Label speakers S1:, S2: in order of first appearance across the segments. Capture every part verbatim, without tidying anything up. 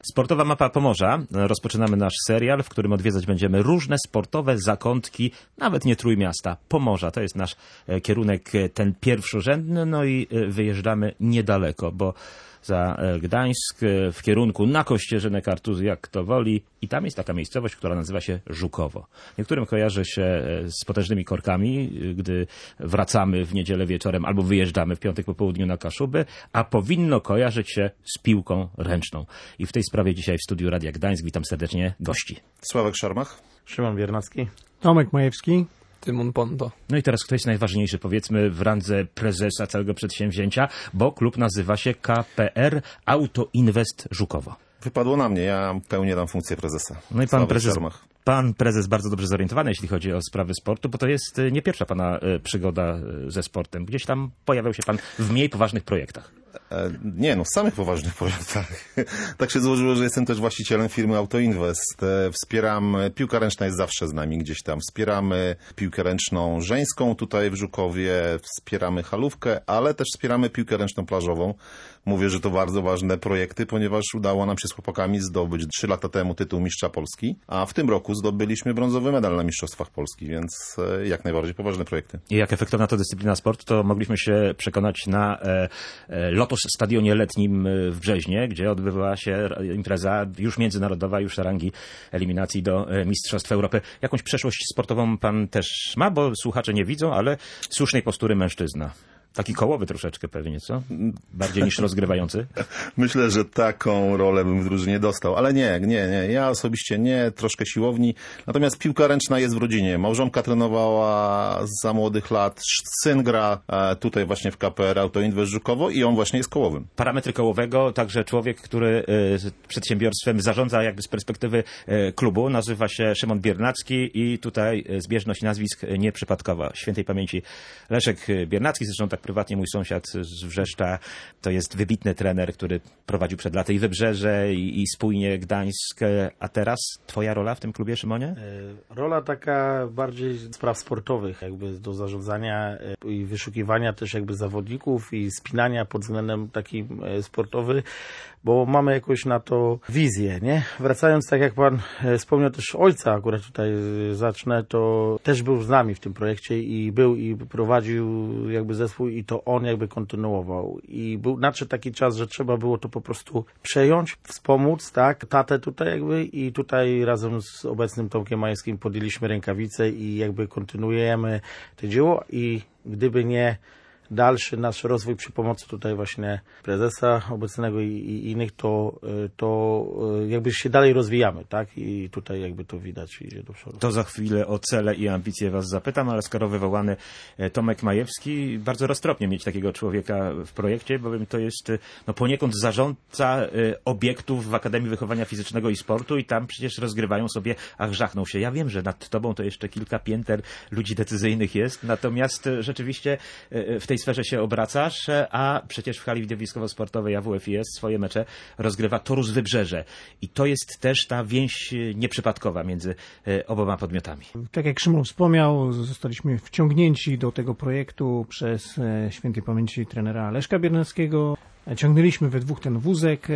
S1: Sportowa mapa Pomorza. Rozpoczynamy nasz serial, w którym odwiedzać będziemy różne sportowe zakątki, nawet nie Trójmiasta, Pomorza. To jest nasz kierunek, ten pierwszorzędny, no i wyjeżdżamy niedaleko, bo za Gdańsk w kierunku na Kościerzynę, Kartuz, jak kto woli. I tam jest taka miejscowość, która nazywa się Żukowo. Niektórym kojarzy się z potężnymi korkami, gdy wracamy w niedzielę wieczorem albo wyjeżdżamy w piątek po południu na Kaszuby, a powinno kojarzyć się z piłką ręczną. I w tej sprawie dzisiaj w studiu Radia Gdańsk witam serdecznie gości.
S2: Sławek Szarmach,
S3: Szymon Biernacki,
S4: Tomek Majewski,
S5: Tymon Pondo.
S1: No i teraz kto jest najważniejszy, powiedzmy, w randze prezesa całego przedsięwzięcia, bo klub nazywa się K P R Auto Invest Żukowo.
S2: Wypadło na mnie, ja pełnię tam funkcję prezesa.
S1: No i pan
S2: Sławek
S1: prezes,
S2: Szarmach.
S1: pan prezes bardzo dobrze zorientowany, jeśli chodzi o sprawy sportu, bo to jest nie pierwsza pana przygoda ze sportem. Gdzieś tam pojawiał się pan w mniej poważnych projektach.
S2: E, nie, no w samych poważnych projektach. Tak się złożyło, że jestem też właścicielem firmy Auto Invest. E, wspieram, piłka ręczna jest zawsze z nami gdzieś tam. Wspieramy piłkę ręczną żeńską tutaj w Żukowie, wspieramy halówkę, ale też wspieramy piłkę ręczną plażową. Mówię, że to bardzo ważne projekty, ponieważ udało nam się z chłopakami zdobyć trzy lata temu tytuł mistrza Polski, a w tym roku zdobyliśmy brązowy medal na Mistrzostwach Polski, więc e, jak najbardziej poważne projekty.
S1: I jak efektowna to dyscyplina sportu, to mogliśmy się przekonać na e, e, Lotos Stadionie Letnim w Brzeźnie, gdzie odbywała się impreza już międzynarodowa, już na rangi eliminacji do e, Mistrzostw Europy. Jakąś przeszłość sportową pan też ma, bo słuchacze nie widzą, ale słusznej postury mężczyzna. Taki kołowy troszeczkę pewnie, co? Bardziej niż rozgrywający?
S2: Myślę, że taką rolę bym w drużynie dostał, ale nie, nie, nie. Ja osobiście nie, troszkę siłowni. Natomiast piłka ręczna jest w rodzinie. Małżonka trenowała za młodych lat, syn gra tutaj właśnie w K P R Auto Invest Żukowo i on właśnie jest kołowym.
S1: Parametry kołowego, także człowiek, który y, przedsiębiorstwem zarządza jakby z perspektywy y, klubu, nazywa się Szymon Biernacki i tutaj y, zbieżność nazwisk nieprzypadkowa. Świętej pamięci Leszek Biernacki, zresztą tak prywatnie mój sąsiad z Wrzeszcza, to jest wybitny trener, który prowadził przed laty i Wybrzeże, i, i spójnie Gdańsk. A teraz twoja rola w tym klubie, Szymonie?
S3: E, rola taka bardziej spraw sportowych, jakby do zarządzania e, i wyszukiwania też jakby zawodników i spinania pod względem takim e, sportowym, bo mamy jakoś na to wizję, nie? Wracając, tak jak pan e, wspomniał też ojca, akurat tutaj e, zacznę, to też był z nami w tym projekcie i był i prowadził jakby zespół i to on jakby kontynuował. I był nadszedł taki czas, że trzeba było to po prostu przejąć, wspomóc, tak, tatę tutaj jakby i tutaj razem z obecnym Tomkiem Majewskim podjęliśmy rękawice i jakby kontynuujemy to dzieło i gdyby nie dalszy nasz rozwój przy pomocy tutaj właśnie prezesa obecnego i, i innych, to, to jakby się dalej rozwijamy, tak? I tutaj jakby to widać, idzie do przodu.
S1: To za chwilę o cele i ambicje was zapytam, ale skoro wywołany Tomek Majewski, bardzo roztropnie mieć takiego człowieka w projekcie, bowiem to jest no, poniekąd zarządca obiektów w Akademii Wychowania Fizycznego i Sportu i tam przecież rozgrywają sobie, ach, żachnął się. Ja wiem, że nad tobą to jeszcze kilka pięter ludzi decyzyjnych jest, natomiast rzeczywiście w tej sferze się obracasz, a przecież w hali widowiskowo-sportowej A W F I S swoje mecze rozgrywa Torus Wybrzeże. I to jest też ta więź nieprzypadkowa między oboma podmiotami.
S4: Tak jak Szymon wspomniał, zostaliśmy wciągnięci do tego projektu przez świętej pamięci trenera Leszka Biernackiego. Ciągnęliśmy we dwóch ten wózek.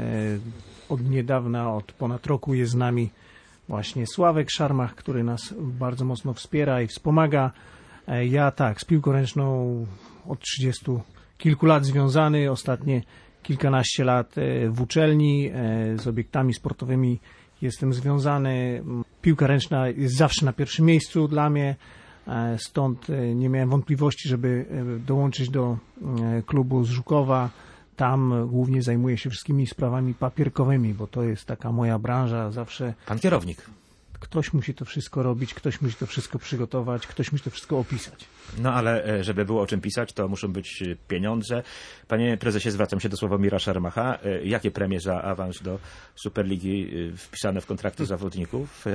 S4: Od niedawna, od ponad roku jest z nami właśnie Sławek Szarmach, który nas bardzo mocno wspiera i wspomaga. Ja tak, z piłką ręczną od trzydziestu kilku lat związany, ostatnie kilkanaście lat w uczelni, z obiektami sportowymi jestem związany. Piłka ręczna jest zawsze na pierwszym miejscu dla mnie, stąd nie miałem wątpliwości, żeby dołączyć do klubu z Żukowa. Tam głównie zajmuję się wszystkimi sprawami papierkowymi, bo to jest taka moja branża zawsze.
S1: Pan kierownik.
S4: Ktoś musi to wszystko robić, ktoś musi to wszystko przygotować, ktoś musi to wszystko opisać.
S1: No ale żeby było o czym pisać, to muszą być pieniądze. Panie prezesie, zwracam się do Sławomira Szarmacha. Jakie premie za awans do Superligi wpisane w kontrakty zawodników?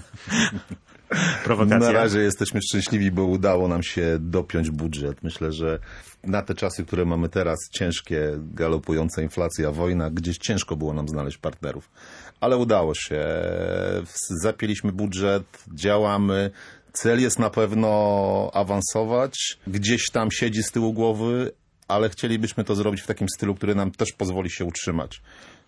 S1: Prowokacja.
S2: Na razie jesteśmy szczęśliwi, bo udało nam się dopiąć budżet. Myślę, że na te czasy, które mamy teraz, ciężkie, galopująca inflacja, wojna, gdzieś ciężko było nam znaleźć partnerów. Ale udało się. Zapięliśmy budżet, działamy. Cel jest na pewno awansować. Gdzieś tam siedzi z tyłu głowy, ale chcielibyśmy to zrobić w takim stylu, który nam też pozwoli się utrzymać.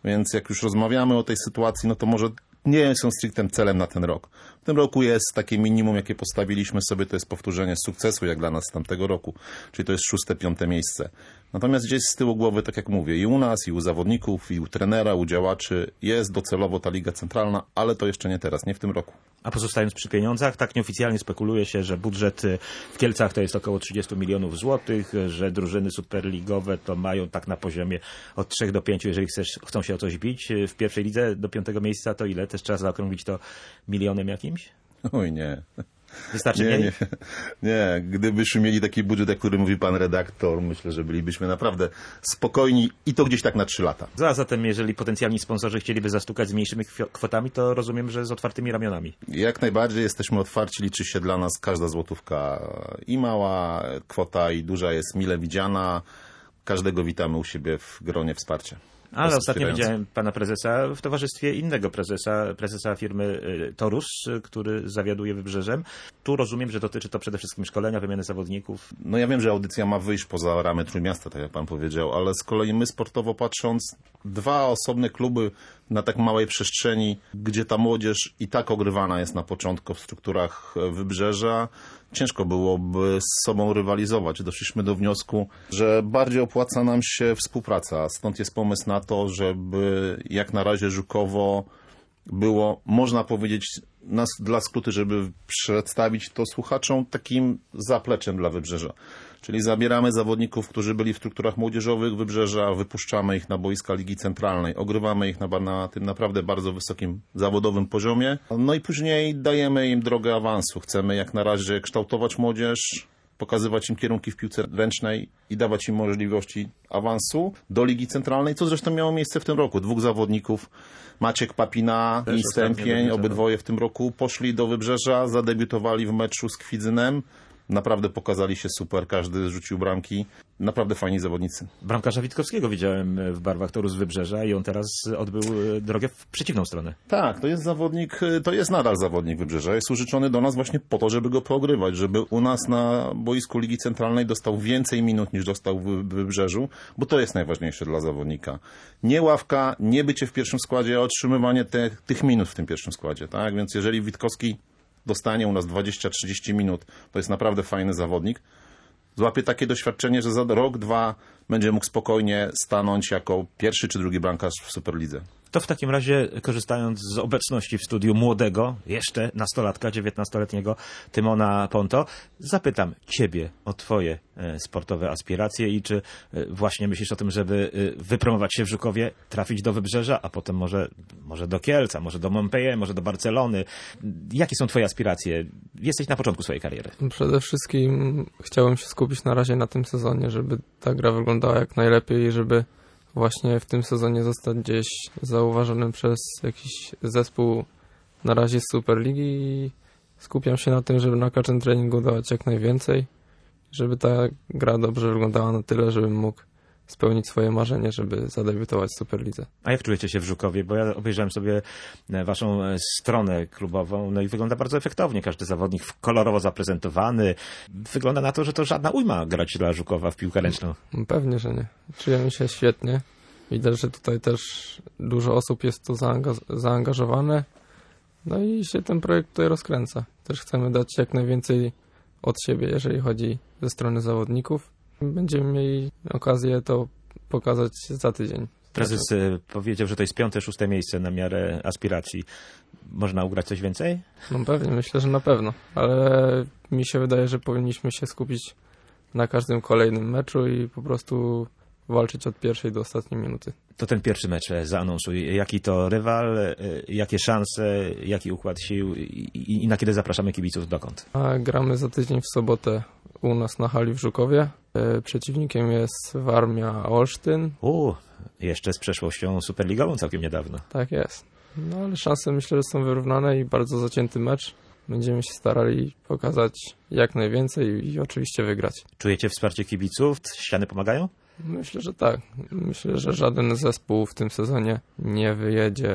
S2: Więc jak już rozmawiamy o tej sytuacji, no to może nie są stricte celem na ten rok. W tym roku jest takie minimum, jakie postawiliśmy sobie, to jest powtórzenie sukcesu, jak dla nas z tamtego roku. Czyli to jest szóste, piąte miejsce. Natomiast gdzieś z tyłu głowy, tak jak mówię, i u nas, i u zawodników, i u trenera, u działaczy jest docelowo ta Liga Centralna, ale to jeszcze nie teraz, nie w tym roku.
S1: A pozostając przy pieniądzach, tak nieoficjalnie spekuluje się, że budżet w Kielcach to jest około trzydzieści milionów złotych, że drużyny superligowe to mają tak na poziomie od trzech do pięciu, jeżeli chcesz, chcą się o coś bić. W pierwszej lidze do piątego miejsca to ile? Też trzeba zaokrąglić to milionem jakimś?
S2: Oj nie.
S1: Wystarczy
S2: nie,
S1: mniej?
S2: nie, nie, gdybyśmy mieli taki budżet, jak który mówi pan redaktor, myślę, że bylibyśmy naprawdę spokojni i to gdzieś tak na trzy lata.
S1: A zatem, jeżeli potencjalni sponsorzy chcieliby zastukać z mniejszymi kwotami, to rozumiem, że z otwartymi ramionami.
S2: Jak najbardziej jesteśmy otwarci, liczy się dla nas każda złotówka. I mała kwota, i duża jest mile widziana. Każdego witamy u siebie w gronie wsparcia.
S1: Ale ostatnio widziałem pana prezesa w towarzystwie innego prezesa, prezesa firmy Torus, który zawiaduje Wybrzeżem. Tu rozumiem, że dotyczy to przede wszystkim szkolenia, wymiany zawodników.
S2: No ja wiem, że audycja ma wyjść poza ramy Trójmiasta, tak jak pan powiedział, ale z kolei my sportowo patrząc, dwa osobne kluby na tak małej przestrzeni, gdzie ta młodzież i tak ogrywana jest na początku w strukturach Wybrzeża, ciężko byłoby z sobą rywalizować. Doszliśmy do wniosku, że bardziej opłaca nam się współpraca. Stąd jest pomysł na to, żeby jak na razie Żukowo było, można powiedzieć, nas, dla skróty, żeby przedstawić to słuchaczom takim zapleczem dla Wybrzeża. Czyli zabieramy zawodników, którzy byli w strukturach młodzieżowych Wybrzeża, wypuszczamy ich na boiska Ligi Centralnej, ogrywamy ich na, na tym naprawdę bardzo wysokim zawodowym poziomie, no i później dajemy im drogę awansu. Chcemy jak na razie kształtować młodzież, pokazywać im kierunki w piłce ręcznej i dawać im możliwości awansu do Ligi Centralnej, co zresztą miało miejsce w tym roku. Dwóch zawodników, Maciek Papina
S1: Też
S2: i Stępień, obydwoje w tym roku poszli do Wybrzeża, zadebiutowali w meczu z Kwidzynem. Naprawdę pokazali się super, każdy rzucił bramki. Naprawdę fajni zawodnicy.
S1: Bramkarza Witkowskiego widziałem w barwach Torus Wybrzeża i on teraz odbył drogę w przeciwną stronę.
S2: Tak, to jest zawodnik, to jest nadal zawodnik Wybrzeża. Jest użyczony do nas właśnie po to, żeby go poogrywać, żeby u nas na boisku Ligi Centralnej dostał więcej minut niż dostał w Wybrzeżu, bo to jest najważniejsze dla zawodnika. Nie ławka, nie bycie w pierwszym składzie, a otrzymywanie te, tych minut w tym pierwszym składzie. Tak? Więc jeżeli Witkowski dostanie u nas dwadzieścia trzydzieści minut, to jest naprawdę fajny zawodnik. Złapie takie doświadczenie, że za rok, dwa będzie mógł spokojnie stanąć jako pierwszy czy drugi bramkarz w Superlidze.
S1: To w takim razie, korzystając z obecności w studiu młodego, jeszcze nastolatka, dziewiętnastoletniego Tymona Ponto, zapytam ciebie o twoje sportowe aspiracje i czy właśnie myślisz o tym, żeby wypromować się w Żukowie, trafić do Wybrzeża, a potem może, może do Kielca, może do Montpellier, może do Barcelony. Jakie są twoje aspiracje? Jesteś na początku swojej kariery.
S5: Przede wszystkim chciałem się skupić na razie na tym sezonie, żeby ta gra wyglądała jak najlepiej i żeby właśnie w tym sezonie zostać gdzieś zauważonym przez jakiś zespół na razie z Superligi i skupiam się na tym, żeby na każdym treningu dawać jak najwięcej, żeby ta gra dobrze wyglądała na tyle, żebym mógł spełnić swoje marzenie, żeby zadebiutować w Superlidze.
S1: A jak czujecie się w Żukowie? Bo ja obejrzałem sobie waszą stronę klubową, no i wygląda bardzo efektownie. Każdy zawodnik kolorowo zaprezentowany. Wygląda na to, że to żadna ujma grać dla Żukowa w piłkę ręczną.
S5: Pewnie, że nie. Czujemy się świetnie. Widać, że tutaj też dużo osób jest tu zaanga- zaangażowane. No i się ten projekt tutaj rozkręca. Też chcemy dać jak najwięcej od siebie, jeżeli chodzi ze strony zawodników. Będziemy mieli okazję to pokazać za tydzień.
S1: Prezes powiedział, że to jest piąte, szóste miejsce na miarę aspiracji. Można ugrać coś więcej?
S5: No pewnie, myślę, że na pewno. Ale mi się wydaje, że powinniśmy się skupić na każdym kolejnym meczu i po prostu walczyć od pierwszej do ostatniej minuty.
S1: To ten pierwszy mecz zaanonsuj. Jaki to rywal, jakie szanse, jaki układ sił i, i na kiedy zapraszamy kibiców, dokąd?
S5: A gramy za tydzień w sobotę u nas na hali w Żukowie. Przeciwnikiem jest Warmia Olsztyn.
S1: U, jeszcze z przeszłością superligową całkiem niedawno.
S5: Tak jest. No ale szanse myślę, że są wyrównane i bardzo zacięty mecz. Będziemy się starali pokazać jak najwięcej i, i oczywiście wygrać.
S1: Czujecie wsparcie kibiców? Ściany pomagają?
S5: Myślę, że tak. Myślę, że żaden zespół w tym sezonie nie wyjedzie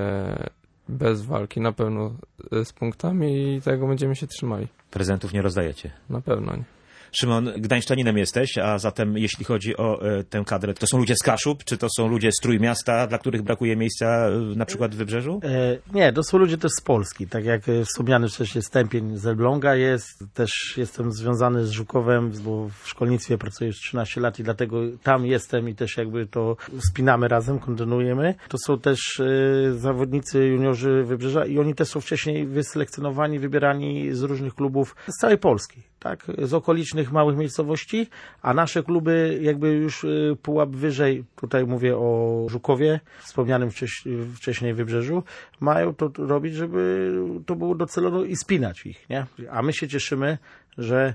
S5: bez walki na pewno z punktami i tego będziemy się trzymali.
S1: Prezentów nie rozdajecie?
S5: Na pewno nie.
S1: Szymon, gdańszczaninem jesteś, a zatem jeśli chodzi o e, tę kadrę, to są ludzie z Kaszub, czy to są ludzie z Trójmiasta, dla których brakuje miejsca e, na przykład w Wybrzeżu?
S3: E, nie, to są ludzie też z Polski, tak jak wspomniany wcześniej Stępień z Elbląga jest, też jestem związany z Żukowem, bo w szkolnictwie pracuję już trzynaście lat i dlatego tam jestem i też jakby to spinamy razem, kontynuujemy. To są też e, zawodnicy juniorzy Wybrzeża i oni też są wcześniej wyselekcjonowani, wybierani z różnych klubów z całej Polski, tak, z okolicznych małych miejscowości, a nasze kluby jakby już y, pułap wyżej, tutaj mówię o Żukowie, wspomnianym wcześniej, wcześniej Wybrzeżu, mają to robić, żeby to było docelowo i spinać ich, nie? A my się cieszymy, że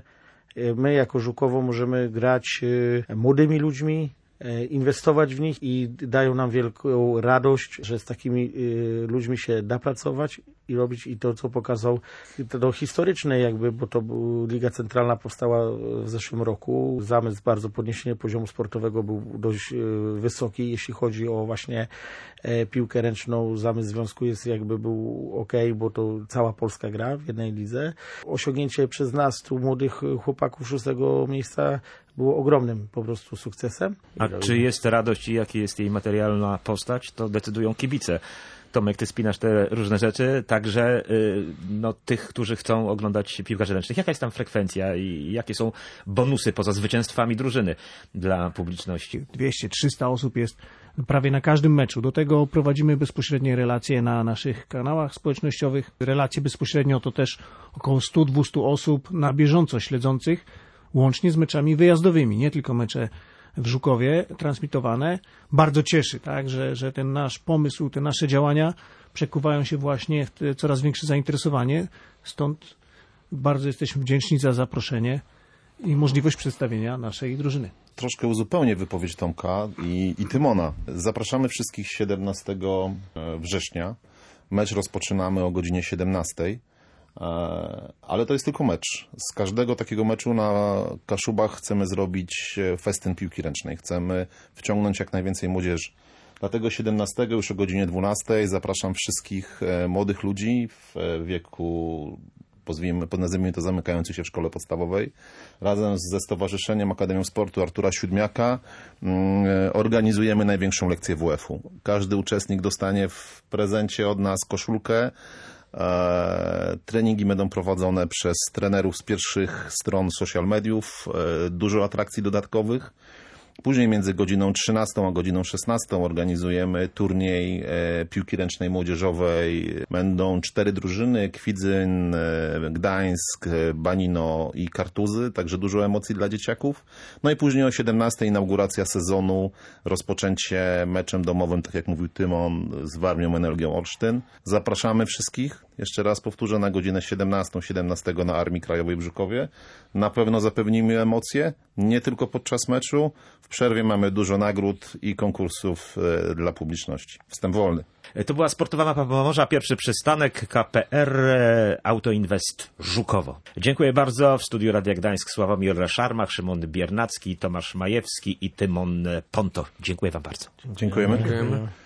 S3: my jako Żukowo możemy grać y, młodymi ludźmi, inwestować w nich i dają nam wielką radość, że z takimi y, ludźmi się da pracować i robić i to, co pokazał, to historyczne jakby, bo to Liga Centralna powstała w zeszłym roku. Zamysł bardzo podniesienia poziomu sportowego był dość y, wysoki, jeśli chodzi o właśnie e, piłkę ręczną. Zamysł związku jest jakby był ok, bo to cała Polska gra w jednej lidze. Osiągnięcie przez nas tu młodych chłopaków szóstego miejsca było ogromnym po prostu sukcesem.
S1: A czy jest radość i jaka jest jej materialna postać, to decydują kibice. Tomek, ty spinasz te różne rzeczy, także y, no, tych, którzy chcą oglądać piłkarzy ręcznych. Jaka jest tam frekwencja i jakie są bonusy poza zwycięstwami drużyny dla publiczności?
S4: dwieście trzysta osób jest prawie na każdym meczu. Do tego prowadzimy bezpośrednie relacje na naszych kanałach społecznościowych. Relacje bezpośrednio to też około sto do dwustu osób na bieżąco śledzących, łącznie z meczami wyjazdowymi, nie tylko mecze w Żukowie transmitowane. Bardzo cieszy, tak, że, że ten nasz pomysł, te nasze działania przekuwają się właśnie w te coraz większe zainteresowanie. Stąd bardzo jesteśmy wdzięczni za zaproszenie i możliwość przedstawienia naszej drużyny.
S2: Troszkę uzupełnię wypowiedź Tomka i, i Tymona. Zapraszamy wszystkich siedemnastego września. Mecz rozpoczynamy o godzinie siedemnastej. Ale to jest tylko mecz. Z każdego takiego meczu na Kaszubach chcemy zrobić festyn piłki ręcznej. Chcemy wciągnąć jak najwięcej młodzieży. Dlatego siedemnastego już o godzinie dwunastej zapraszam wszystkich młodych ludzi w wieku, nazwijmy to, zamykających się w szkole podstawowej. Razem ze Stowarzyszeniem Akademią Sportu Artura Siódmiaka organizujemy największą lekcję W F-u. Każdy uczestnik dostanie w prezencie od nas koszulkę. Treningi będą prowadzone przez trenerów z pierwszych stron social mediów, dużo atrakcji dodatkowych. Później między godziną trzynastą a godziną szesnastą organizujemy turniej piłki ręcznej młodzieżowej. Będą cztery drużyny: Kwidzyn, Gdańsk, Banino i Kartuzy, także dużo emocji dla dzieciaków. No i później o siedemnastej inauguracja sezonu, rozpoczęcie meczem domowym, tak jak mówił Tymon, z Warmią Energią Olsztyn. Zapraszamy wszystkich. Jeszcze raz powtórzę, na godzinę siedemnastą, siedemnastego na Armii Krajowej w Żukowie. Na pewno zapewnimy emocje, nie tylko podczas meczu. W przerwie mamy dużo nagród i konkursów e, dla publiczności. Wstęp wolny.
S1: To była Sportowa Mapa Pomorza, pierwszy przystanek K P R Autoinvest Żukowo. Dziękuję bardzo. W studiu Radia Gdańsk Sławomir Szarmach, Szymon Biernacki, Tomasz Majewski i Tymon Pontor. Dziękuję wam bardzo.
S2: Dziękujemy.
S5: Dziękujemy.